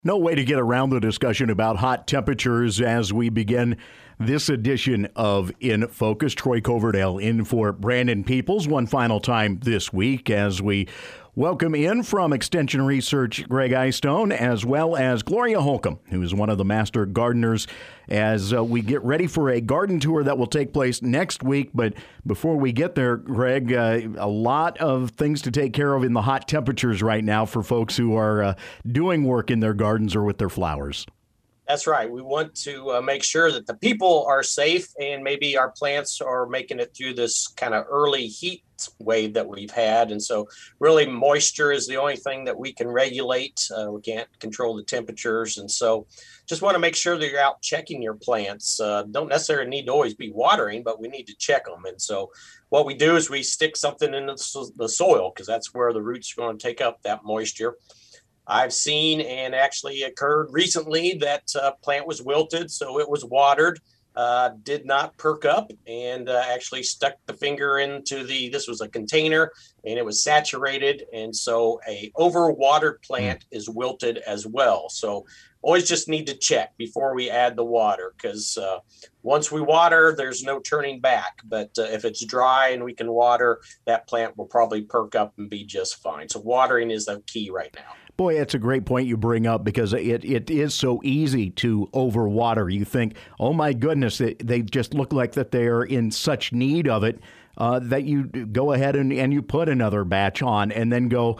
No way to get around the discussion about hot temperatures as we begin this edition of In Focus. Troy Coverdale in for Brandon Peoples one final time this week as we welcome in from Extension Research Greg Eyestone, as well as Gloria Holcomb, who is one of the master gardeners, as we get ready for a garden tour that will take place next week. But before we get there, Greg, a lot of things to take care of in the hot temperatures right now for folks who are doing work in their gardens or with their flowers. That's right. We want to make sure that the people are safe and maybe our plants are making it through this kind of early heat wave that we've had. And so really moisture is the only thing that we can regulate. We can't control the temperatures. And so just want to make sure that you're out checking your plants. Don't necessarily need to always be watering, but we need to check them. And so what we do is we stick something in the soil because that's where the roots are going to take up that moisture. I've seen and actually occurred recently that plant was wilted, so it was watered, did not perk up, and actually stuck the finger into this was a container, and it was saturated, and so a overwatered plant is wilted as well. So always just need to check before we add the water, because once we water, there's no turning back. But if it's dry and we can water, that plant will probably perk up and be just fine. So watering is the key right now. Boy, it's a great point you bring up because it is so easy to overwater. You think, oh my goodness, they just look like that they are in such need of it that you go ahead and you put another batch on and then go,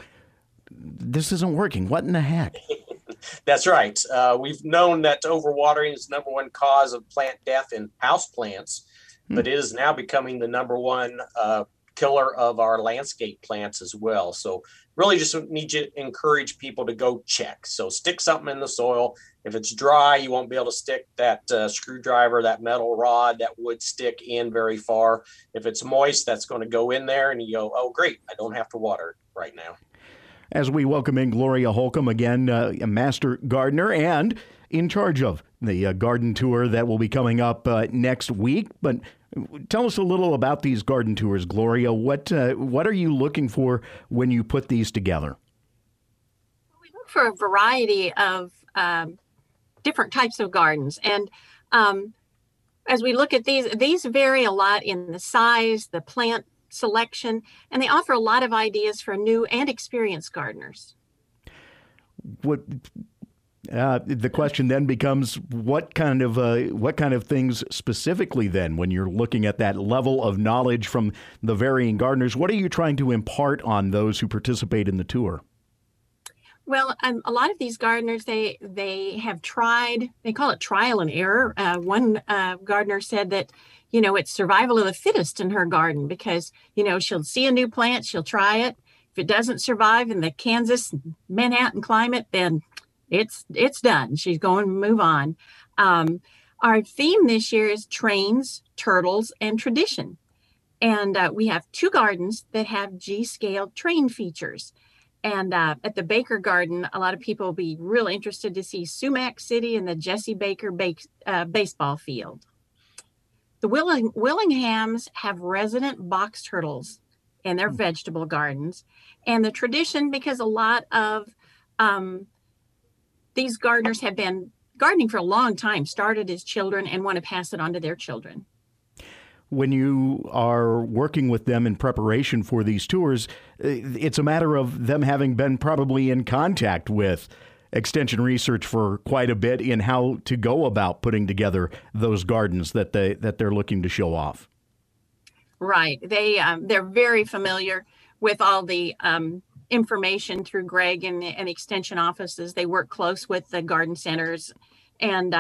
this isn't working. What in the heck? That's right. We've known that overwatering is the number one cause of plant death in house plants, but it is now becoming the number one killer of our landscape plants as well. So really just need to encourage people to go check. So stick something in the soil. If it's dry, you won't be able to stick that screwdriver, that metal rod, that would stick in very far. If it's moist, that's going to go in there and you go, oh, great, I don't have to water right now. As we welcome in Gloria Holcomb, again, a master gardener and in charge of the garden tour that will be coming up next week. But tell us a little about these garden tours, Gloria. What are you looking for when you put these together? We look for a variety of different types of gardens. And as we look at these vary a lot in the size, the plant selection, and they offer a lot of ideas for new and experienced gardeners. The question then becomes what kind of things specifically then when you're looking at that level of knowledge from the varying gardeners, what are you trying to impart on those who participate in the tour? Well, a lot of these gardeners, they have tried, they call it trial and error. One gardener said that, it's survival of the fittest in her garden because, she'll see a new plant, she'll try it. If it doesn't survive in the Kansas, Manhattan climate, then it's done. She's going to move on. Our theme this year is trains, turtles, and tradition. And we have two gardens that have G-scale train features. And at the Baker Garden, a lot of people will be really interested to see Sumac City and the Jesse Baker baseball field. The Willinghams have resident box turtles in their vegetable gardens. And the tradition, because a lot of these gardeners have been gardening for a long time, started as children and want to pass it on to their children. When you are working with them in preparation for these tours, it's a matter of them having been probably in contact with Extension Research for quite a bit in how to go about putting together those gardens that they're looking to show off. Right. They're very familiar with all the information through Greg and Extension offices. They work close with the garden centers, and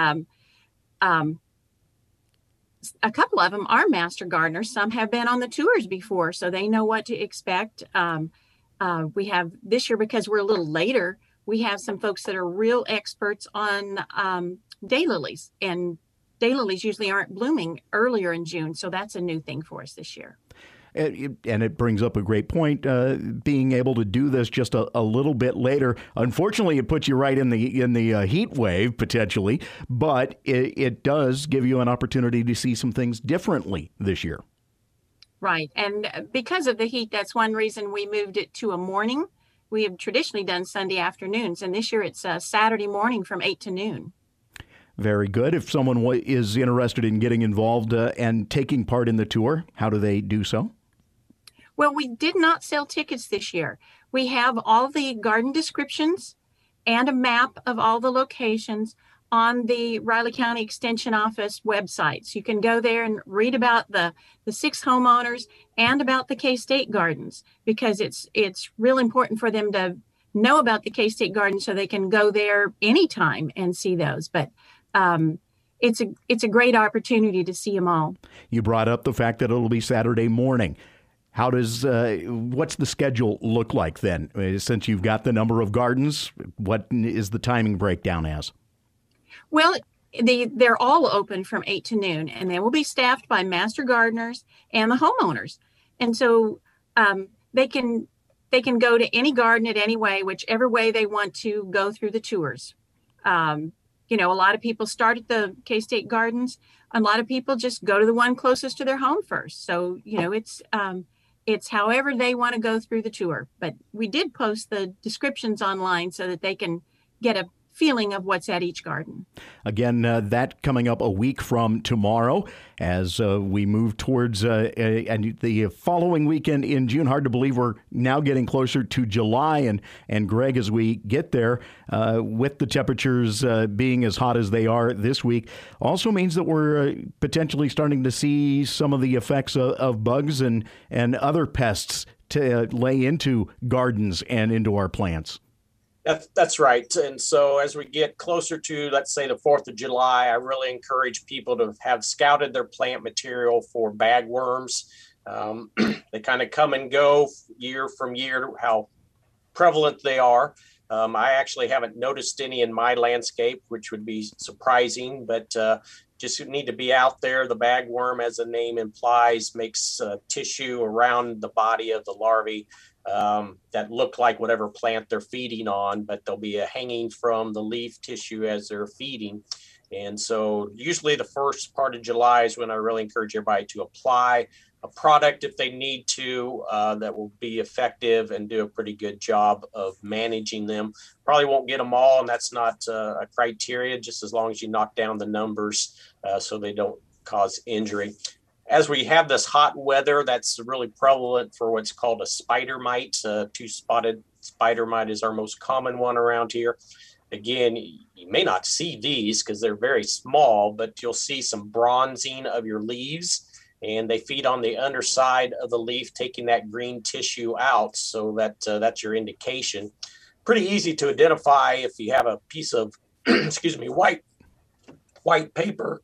a couple of them are master gardeners. Some have been on the tours before, so they know what to expect. We have this year, because we're a little later, we have some folks that are real experts on daylilies, and daylilies usually aren't blooming earlier in June, so that's a new thing for us this year. And it brings up a great point, being able to do this just a little bit later. Unfortunately, it puts you right in the heat wave, potentially, but it does give you an opportunity to see some things differently this year. Right. And because of the heat, that's one reason we moved it to a morning we have traditionally done Sunday afternoons, and this year it's Saturday morning from 8 to noon. Very good. If someone is interested in getting involved and taking part in the tour, how do they do so? Well, we did not sell tickets this year. We have all the garden descriptions and a map of all the locations on the Riley County Extension Office website. So you can go there and read about the 6 homeowners and about the K-State Gardens, because it's real important for them to know about the K-State Gardens so they can go there anytime and see those. But it's a great opportunity to see them all. You brought up the fact that it'll be Saturday morning. How does what's the schedule look like then? Since you've got the number of gardens, what is the timing breakdown as? Well, they're all open from 8 to noon, and they will be staffed by master gardeners and the homeowners. And so they can go to any garden at any way, whichever way they want to go through the tours. A lot of people start at the K-State Gardens. A lot of people just go to the one closest to their home first. So, it's however they want to go through the tour. But we did post the descriptions online so that they can get a feeling of what's at each garden. Again, that coming up a week from tomorrow as we move towards and the following weekend in June. Hard to believe we're now getting closer to July. And Greg, as we get there, with the temperatures being as hot as they are this week, also means that we're potentially starting to see some of the effects of bugs and other pests to lay into gardens and into our plants. That's right. And so as we get closer to, let's say, the 4th of July, I really encourage people to have scouted their plant material for bagworms. They kind of come and go year from year, how prevalent they are. I actually haven't noticed any in my landscape, which would be surprising, but just need to be out there. The bagworm, as the name implies, makes tissue around the body of the larvae that look like whatever plant they're feeding on, but they'll be hanging from the leaf tissue as they're feeding. And so usually the first part of July is when I really encourage everybody to apply a product if they need to that will be effective and do a pretty good job of managing them. Probably won't get them all, and that's not a criteria, just as long as you knock down the numbers so they don't cause injury. As we have this hot weather, that's really prevalent for what's called a spider mite. Two-spotted spider mite is our most common one around here. Again, you may not see these because they're very small, but you'll see some bronzing of your leaves, and they feed on the underside of the leaf, taking that green tissue out. So that's your indication. Pretty easy to identify if you have a piece of, white paper.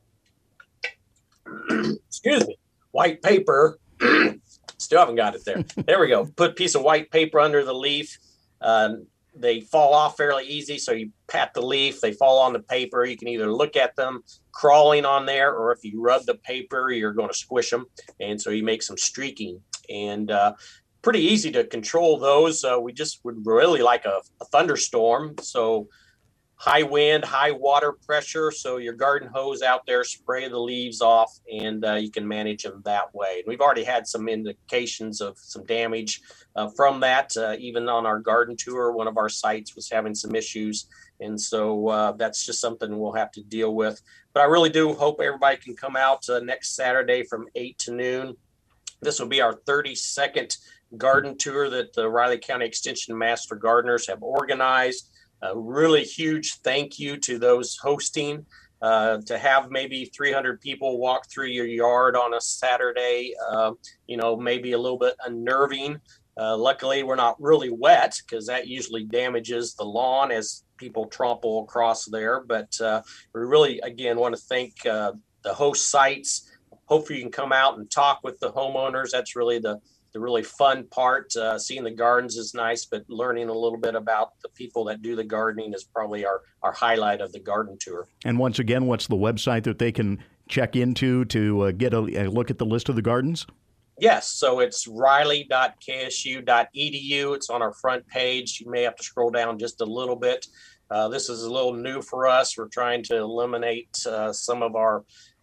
White paper. Still haven't got it there. There we go. Put a piece of white paper under the leaf. They fall off fairly easy. So you pat the leaf, they fall on the paper. You can either look at them crawling on there, or if you rub the paper, you're going to squish them. And so you make some streaking. And pretty easy to control those. We just would really like a thunderstorm. So high wind, high water pressure. So your garden hose out there, spray the leaves off, and you can manage them that way. And we've already had some indications of some damage from that. Even on our garden tour, one of our sites was having some issues. And so that's just something we'll have to deal with. But I really do hope everybody can come out next Saturday from 8 to noon. This will be our 32nd garden tour that the Riley County Extension Master Gardeners have organized. A really huge thank you to those hosting. To have maybe 300 people walk through your yard on a Saturday, maybe a little bit unnerving. Luckily, we're not really wet because that usually damages the lawn as people trample across there. But we really, again, want to thank the host sites. Hopefully you can come out and talk with the homeowners. That's really the really fun part. Seeing the gardens is nice, but learning a little bit about the people that do the gardening is probably our highlight of the garden tour. And once again, what's the website that they can check into to get a look at the list of the gardens? Yes, so it's riley.ksu.edu. It's on our front page. You may have to scroll down just a little bit. This is a little new for us. We're trying to eliminate some of our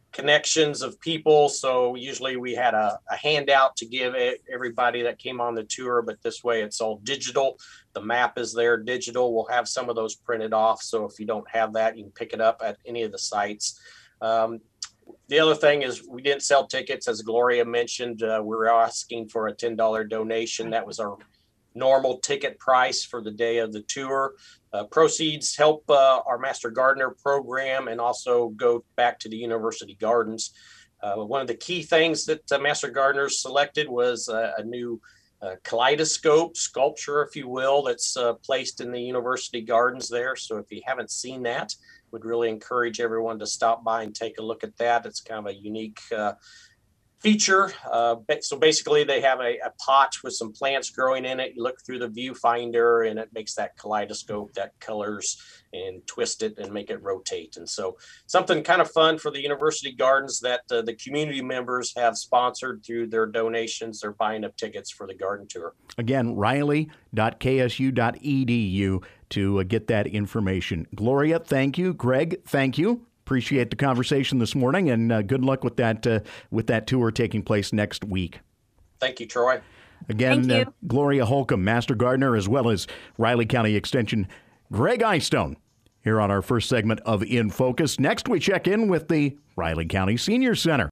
connections of people. So usually we had a handout to give everybody that came on the tour, but this way it's all digital. The map is there digital. We'll have some of those printed off. So if you don't have that, you can pick it up at any of the sites. The other thing is we didn't sell tickets. As Gloria mentioned, we were asking for a $10 donation. That was our normal ticket price for the day of the tour. Proceeds help our Master Gardener program and also go back to the University Gardens. One of the key things that Master Gardeners selected was a new kaleidoscope sculpture, if you will, that's placed in the University Gardens there. So if you haven't seen that, would really encourage everyone to stop by and take a look at that. It's kind of a unique feature. So basically they have a pot with some plants growing in it. You look through the viewfinder and it makes that kaleidoscope that colors and twist it and make it rotate. And so something kind of fun for the University Gardens that the community members have sponsored through their donations. They're buying up tickets for the garden tour. Again, riley.ksu.edu to get that information. Gloria, thank you. Greg, thank you. Appreciate the conversation this morning, and good luck with that tour taking place next week. Thank you, Troy. Again, Gloria Holcomb, Master Gardener, as well as Riley County Extension Greg Eyestone, here on our first segment of In Focus. Next, we check in with the Riley County Senior Center.